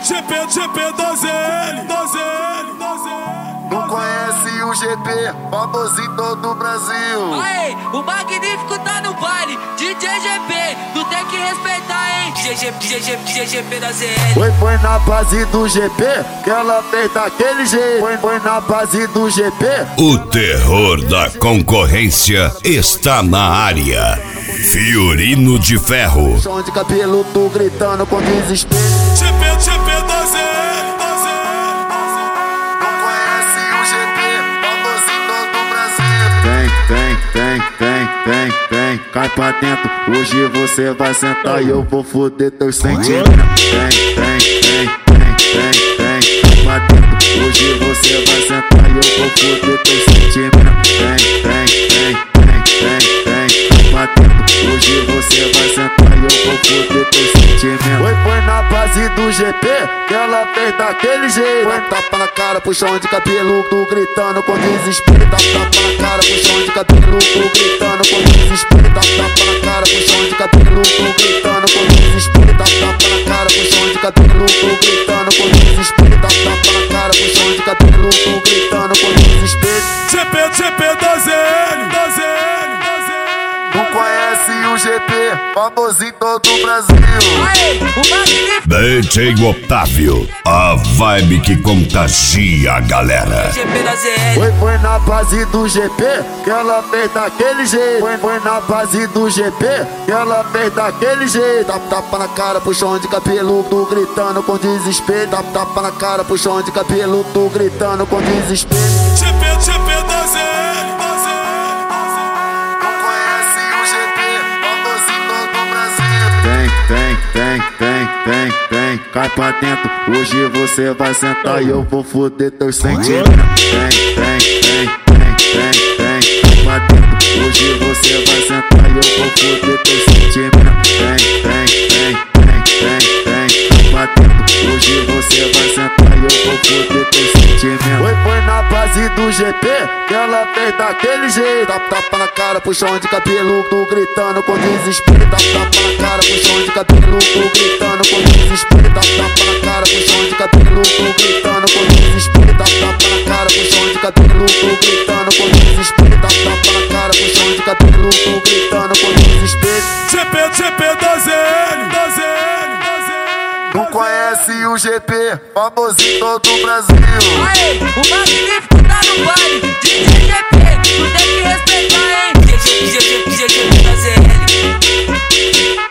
GP da ZL. Não conhece o GP, famosinho todo o Brasil. Aê, o magnífico tá no baile, DJ GP, tu tem que respeitar, hein? GP da ZL. Foi na base do GP que ela fez daquele jeito. Foi na base do GP. O terror da concorrência está na área. Fiorino de Ferro. Chão de cabelo, tu gritando com desespero. GP da ZL. Não conhece o GP, famosinho todo o Brasil. Tem, cai pra dentro. Hoje você vai sentar e eu vou foder teus sentimentos. Tem, cai pra dentro. Hoje você vai sentar e eu vou foder teus sentimentos. Tem, cai pra dentro. Hoje você vai sentar e eu vou foder teus sentimentos. Foi na base do GP que ela fez daquele jeito. Tapa na cara, puxão de cabelo, tu gritando com desespero. Tapa na cara, puxão de cabelo, tu gritando com desespero. Tapa na cara, puxão de cabelo, tu gritando com desespero. Tapa na cara, puxão de cabelo, tu gritando com desespero. Tapa na cara, puxão de cabelo, tu gritando com desespero. GP da ZL. Não conhece o GP, famosinho todo o Brasil. Aê, o magnífico DJ Otávio, a vibe que contagia a galera. GP da ZL. Foi na base do GP que ela fez daquele jeito. Foi na base do GP que ela fez daquele jeito. Tapa na cara, puxão de cabelo, tu gritando com desespero. Tapa na cara, puxão de cabelo, tu gritando com desespero. GP da ZL. Não conhece o GP, famosinho todo o Brasil. Tem, cai pra dentro. Hoje você vai sentar e eu vou foder teus sentimentos. Tem, cai pra dentro. Hoje você vai sentar e eu vou foder teus sentimentos. Tem, cai pra dentro. Hoje você vai sentar e eu vou foder teus sentimentos. Foi na base do GP que ela fez daquele jeito. Tapa na cara, puxão de cabelo, tu gritando com desespero. Tapa na cara, puxão de cabelo, tu gritando com desespero. Tapa na cara, puxão de cabelo, tu gritando com desespero. Tapa na cara, puxão de cabelo, tu gritando com desespero. Tapa na cara, puxão de cabelo, tu gritando com desespero. GP da ZL. Não conhece o GP, famosinho todo o Brasil. Aê, o magnífico tá no baile, DJ GP, tu tem que respeitar, hein? GP da ZL.